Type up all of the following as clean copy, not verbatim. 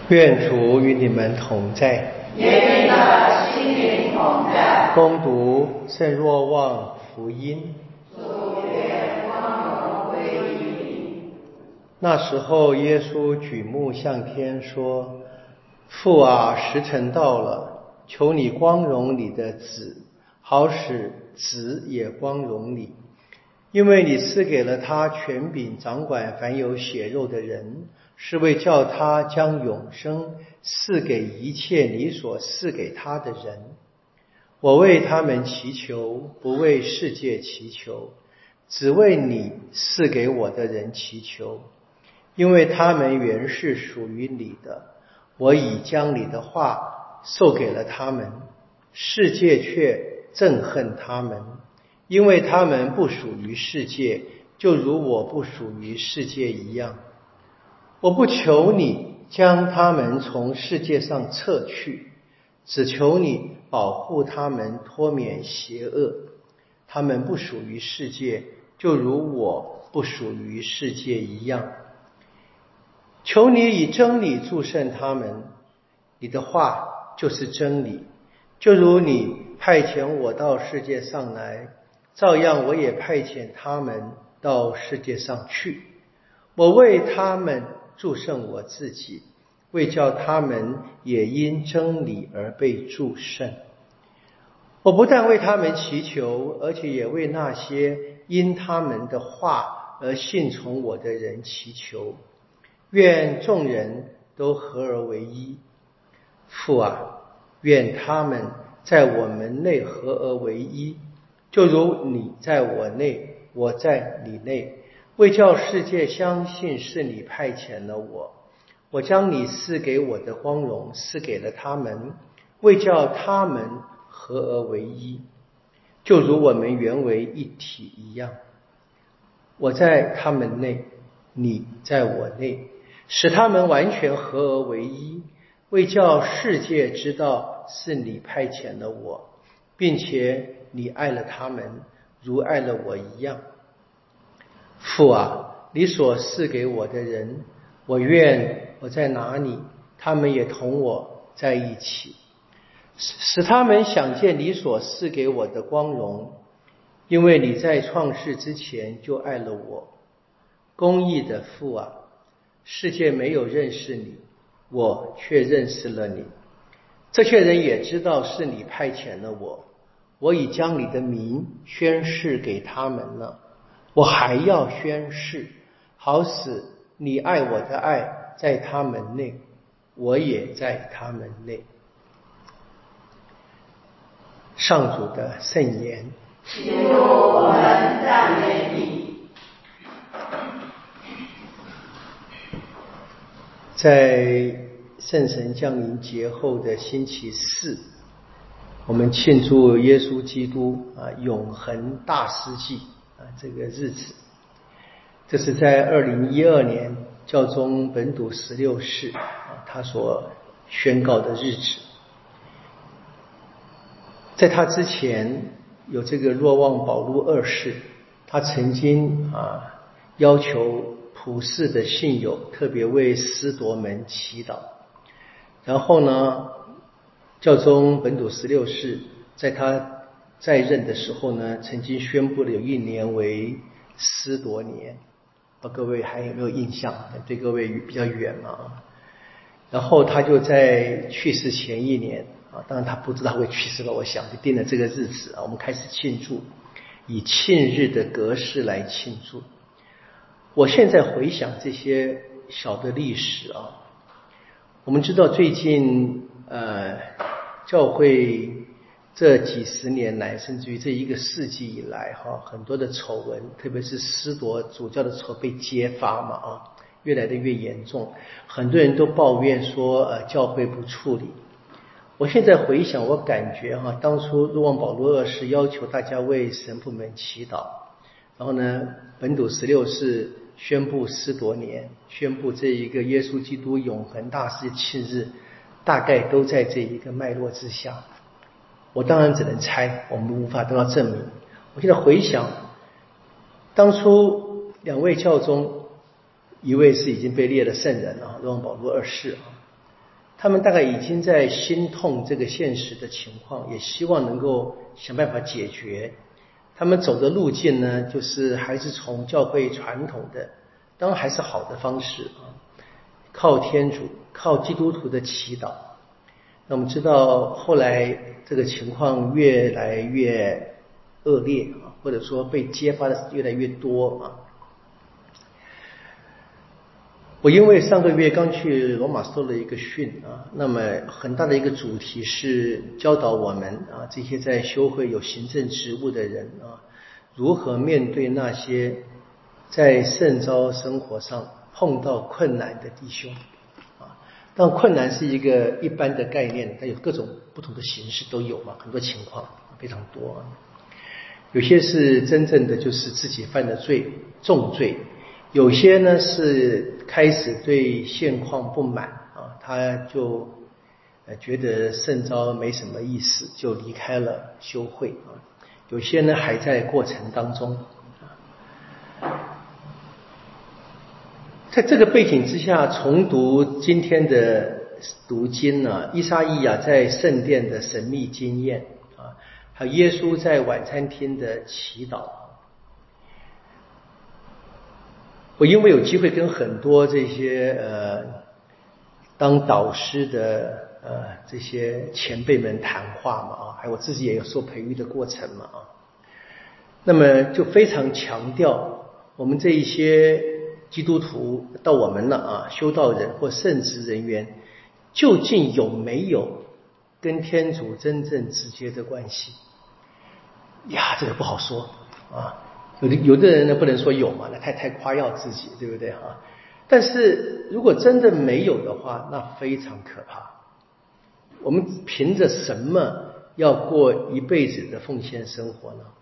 愿主与你们同在， 也与你的心灵同在。 恭读圣若望福音。 主愿光荣归于你。 那时候，耶稣举目向天说：“父啊，时辰到了，求你光荣你的子，好使子也光荣你。因为你赐给了他权柄掌管凡有血肉的人，是为叫他将永生赐给一切你所赐给他的人。我为他们祈求，不为世界祈求，只为你赐给我的人祈求。因为他们原是属于你的，我已将你的话授给了他们，世界却憎恨他们，因为他们不属于世界，就如我不属于世界一样。我不求你将他们从世界上撤去，只求你保护他们脱免邪恶。他们不属于世界，就如我不属于世界一样。求你以真理祝圣他们，你的话就是真理。就如你派遣我到世界上来，照样我也派遣他们到世界上去。我为他们祝圣我自己，为叫他们也因真理而被祝圣。我不但为他们祈求，而且也为那些因他们的话而信从我的人祈求。愿众人都合而为一。父啊，愿他们在我们内合而为一，就如你在我内，我在你内，为叫世界相信是你派遣了我。我将你赐给我的光荣赐给了他们，为叫他们合而为一，就如我们原为一体一样。我在他们内，你在我内，使他们完全合而为一，为叫世界知道是你派遣了我，并且你爱了他们，如爱了我一样。父啊，你所赐给我的人，我愿我在哪里，他们也同我在一起，使他们想见你所赐给我的光荣，因为你在创世之前就爱了我。公义的父啊，世界没有认识你，我却认识了你。这些人也知道是你派遣了我，我已将你的名宣示给他们了，我还要宣示，好使你爱我的爱在他们内，我也在他们内。上主的圣言。 基督，我们赞美你。 在圣神降临节后的星期四，我们庆祝耶稣基督永恒大司祭这个日子。这是在2012年教宗本笃16世他所宣告的日子。在他之前有这个若望保禄2世，他曾经要求普世的信友特别为司铎门祈祷。然后呢，教宗本笃16世在他在任的时候呢，曾经宣布了有一年为司铎年，各位还有没有印象？对各位比较远嘛。然后他就在去世前一年当然他不知道会去世了，我想就定了这个日子我们开始庆祝，以庆日的格式来庆祝。我现在回想这些小的历史我们知道最近教会这几十年来，甚至于这一个世纪以来很多的丑闻，特别是司铎主教的丑被揭发嘛越来的越严重，很多人都抱怨说教会不处理。我现在回想，我感觉当初若望保禄2世要求大家为神父们祈祷，然后呢本笃16世宣布司铎年，宣布这一个耶稣基督永恒大司祭庆日，大概都在这一个脉络之下。我当然只能猜，我们无法得到证明。我现在回想，当初2位教宗，一位是已经被列了圣人若望保禄2世他们大概已经在心痛这个现实的情况，也希望能够想办法解决。他们走的路径呢，就是还是从教会传统的，当然还是好的方式啊，靠天主，靠基督徒的祈祷。那我们知道后来这个情况越来越恶劣啊，或者说被揭发的越来越多啊。我因为上个月刚去罗马受了一个训啊，那么很大的一个主题是教导我们啊，这些在修会有行政职务的人啊，如何面对那些在圣召生活上碰到困难的弟兄啊。当然困难是一个一般的概念，它有各种不同的形式都有嘛，很多情况非常多。有些是真正的就是自己犯的罪，重罪。有些呢是开始对现况不满啊，他就觉得圣召没什么意思，就离开了修会啊。有些呢还在过程当中啊。在这个背景之下，重读今天的读经呢，依撒意亚在圣殿的神秘经验啊，还有耶稣在晚餐厅的祈祷。我因为有机会跟很多这些当导师的这些前辈们谈话嘛啊，还有我自己也有受培育的过程嘛啊，那么就非常强调我们这一些基督徒到我们了啊，修道人或圣职人员究竟有没有跟天主真正直接的关系呀？这个不好说啊。有的人呢不能说有嘛，那太夸耀自己，对不对啊？但是如果真的没有的话，那非常可怕。我们凭着什么要过一辈子的奉献生活呢？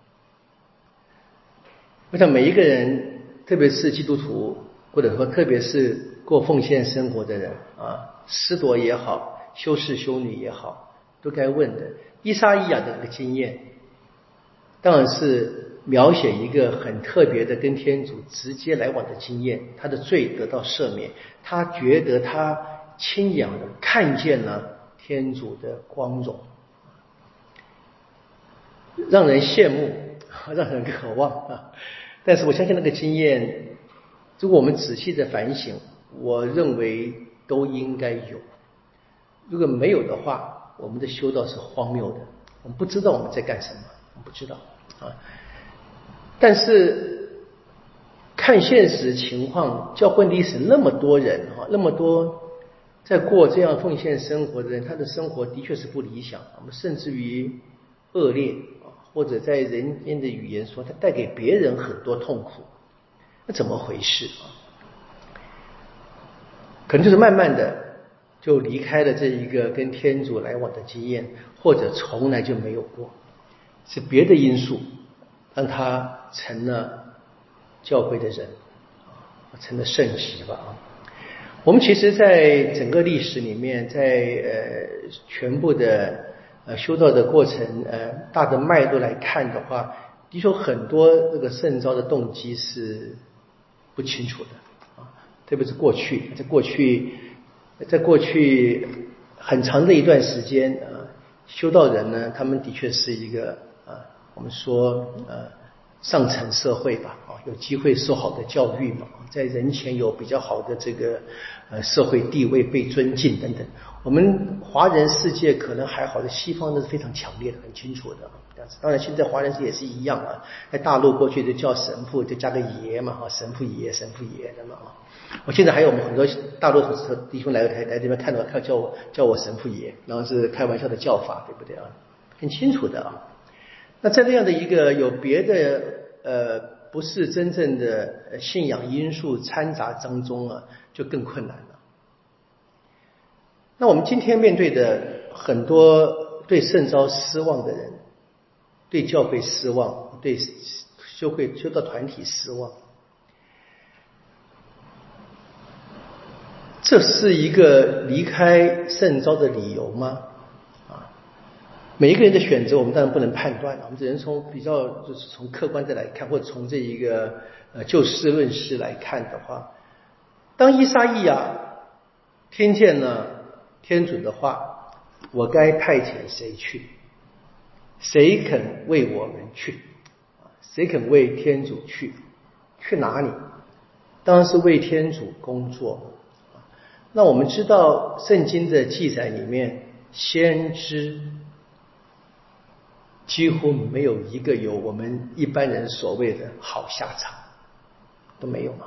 我想每一个人，特别是基督徒，或者说特别是过奉献生活的人啊，司铎也好，修士修女也好，都该问的。依撒意亚的这个经验，当然是描写一个很特别的跟天主直接来往的经验，他的罪得到赦免，他觉得他亲眼的看见了天主的光荣，让人羡慕，让人渴望啊。但是我相信那个经验，如果我们仔细的反省，我认为都应该有。如果没有的话，我们的修道是荒谬的，我们不知道我们在干什么，我们不知道啊。但是看现实情况，教会历史那么多人哈，那么多在过这样奉献生活的人，他的生活的确是不理想，我们甚至于恶劣啊，或者在人间的语言说，他带给别人很多痛苦，那怎么回事啊？可能就是慢慢的就离开了这一个跟天主来往的经验，或者从来就没有过，是别的因素让他成了教会的人，成了圣职吧啊。我们其实在整个历史里面，在全部的修道的过程大的脉络来看的话，的确很多这个圣召的动机是不清楚的啊，特别是过去，在过去很长的一段时间修道人呢，他们的确是一个我们说上层社会吧有机会受好的教育嘛，在人前有比较好的这个社会地位，被尊敬等等。我们华人世界可能还好的，西方那是非常强烈的，很清楚的。当然现在华人世界也是一样啊，在大陆过去就叫神父就加个爷嘛神父爷的嘛我现在还有我们很多大陆弟兄来这边看到叫我神父爷，然后是开玩笑的叫法，对不对啊？很清楚的啊。那在这样的一个有别的不是真正的信仰因素掺杂当中就更困难了。那我们今天面对的很多对圣召失望的人，对教会失望，对修道团体失望，这是一个离开圣召的理由吗？每一个人的选择我们当然不能判断，我们只能从比较就是从客观的来看，或者从这一个就事论事来看的话，当依撒意亚听见了天主的话，我该派遣谁去？谁肯为我们去？谁肯为天主去？去哪里？当然是为天主工作。那我们知道圣经的记载里面，先知几乎没有一个有我们一般人所谓的好下场，都没有吗？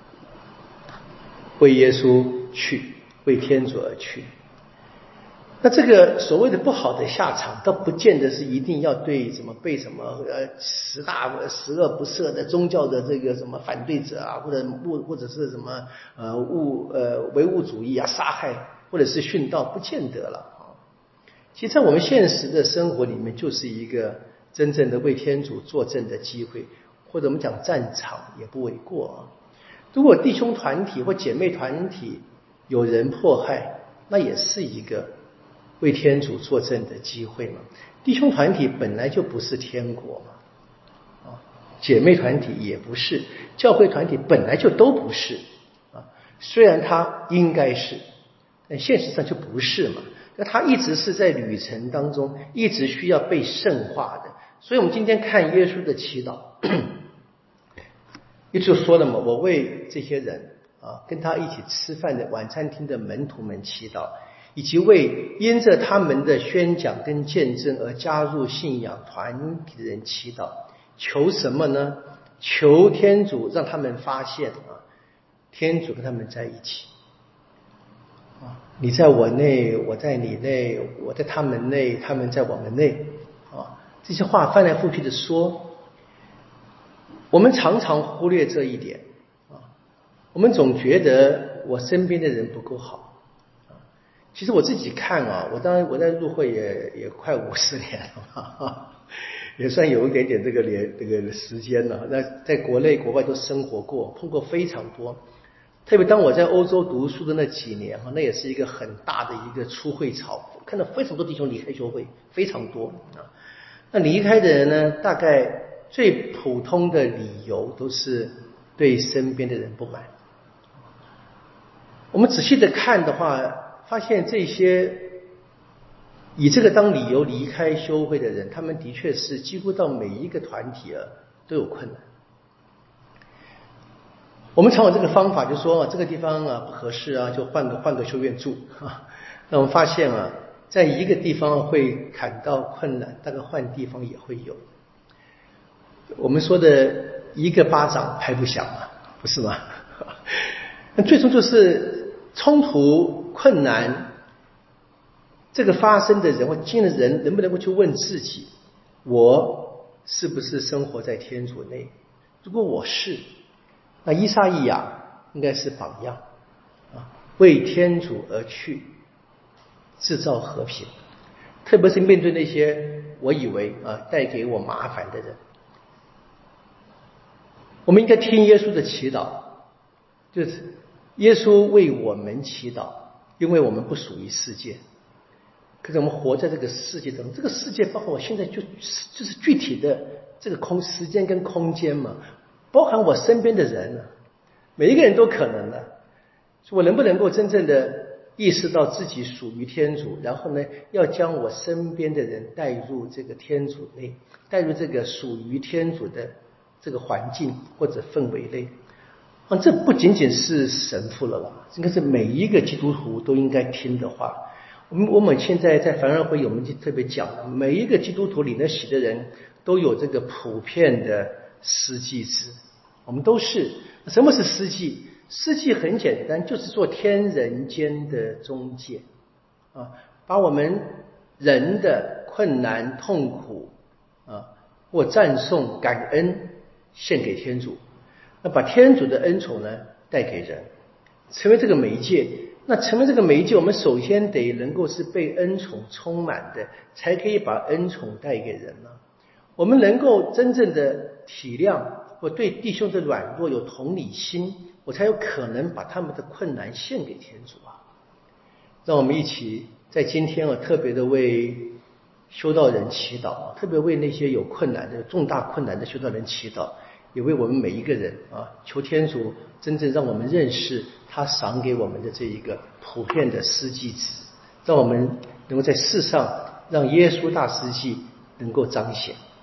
为耶稣去，为天主而去。那这个所谓的不好的下场，倒不见得是一定要对什么被什么十恶不赦的宗教的这个什么反对者啊，或者是什么唯物主义啊杀害，或者是殉道，不见得了啊。其实在我们现实的生活里面，就是一个真正的为天主作证的机会，或者我们讲战场也不为过啊。如果弟兄团体或姐妹团体有人迫害，那也是一个为天主作证的机会嘛。弟兄团体本来就不是天国嘛，姐妹团体也不是，教会团体本来就都不是啊。虽然它应该是，但现实上就不是嘛。那它一直是在旅程当中，一直需要被圣化的。所以我们今天看耶稣的祈祷，一直说了嘛，我为这些人啊，跟他一起吃饭的晚餐厅的门徒们祈祷，以及为因着他们的宣讲跟见证而加入信仰团体的人祈祷。求什么呢？求天主让他们发现啊，天主跟他们在一起啊，你在我内，我在你内，我在他们内，他们在我们内啊。这些话翻来覆去的说，我们常常忽略这一点啊。我们总觉得我身边的人不够好。其实我自己看啊，我当然我在入会也快50年了，也算有一点点这个时间了。那在国内国外都生活过，碰过非常多。特别当我在欧洲读书的那几年，那也是一个很大的一个出会潮，看到非常多弟兄离开教会，非常多啊。那离开的人呢，大概最普通的理由都是对身边的人不满。我们仔细的看的话，发现这些以这个当理由离开修会的人，他们的确是几乎到每一个团体都有困难。我们常有这个方法，就说这个地方不合适啊，就换个修院住啊。那我们发现在一个地方会感到困难，大概换地方也会有。我们说的一个巴掌拍不响嘛，不是吗？那最终就是冲突困难，这个发生的人或经历的人能不能够去问自己，我是不是生活在天主内？如果我是，那依撒意亚应该是榜样啊，为天主而去，制造和平。特别是面对那些我以为带给我麻烦的人，我们应该听耶稣的祈祷，就是耶稣为我们祈祷，因为我们不属于世界，可是我们活在这个世界当中，这个世界包括我现在就是具体的这个时间跟空间嘛，包含我身边的人每一个人都可能的。我能不能够真正的意识到自己属于天主，然后呢，要将我身边的人带入这个天主内，带入这个属于天主的这个环境或者氛围内。这不仅仅是神父了吧，应该是每一个基督徒都应该听的话。我们现在在凡人会我们就特别讲了，每一个基督徒领了洗的人都有这个普遍的司祭制，我们都是。什么是司祭？司祭很简单，就是做天人间的中介把我们人的困难痛苦或赞颂感恩献给天主，那把天主的恩宠呢带给人，成为这个媒介。那成为这个媒介，我们首先得能够是被恩宠充满的，才可以把恩宠带给人呢。我们能够真正的体谅或对弟兄的软弱有同理心，我才有可能把他们的困难献给天主让我们一起在今天特别的为修道人祈祷，特别为那些有困难的重大困难的修道人祈祷，也为我们每一个人求天主真正让我们认识他赏给我们的这一个普遍的司祭制， 让我们能够在世上让耶稣大司祭能够彰显。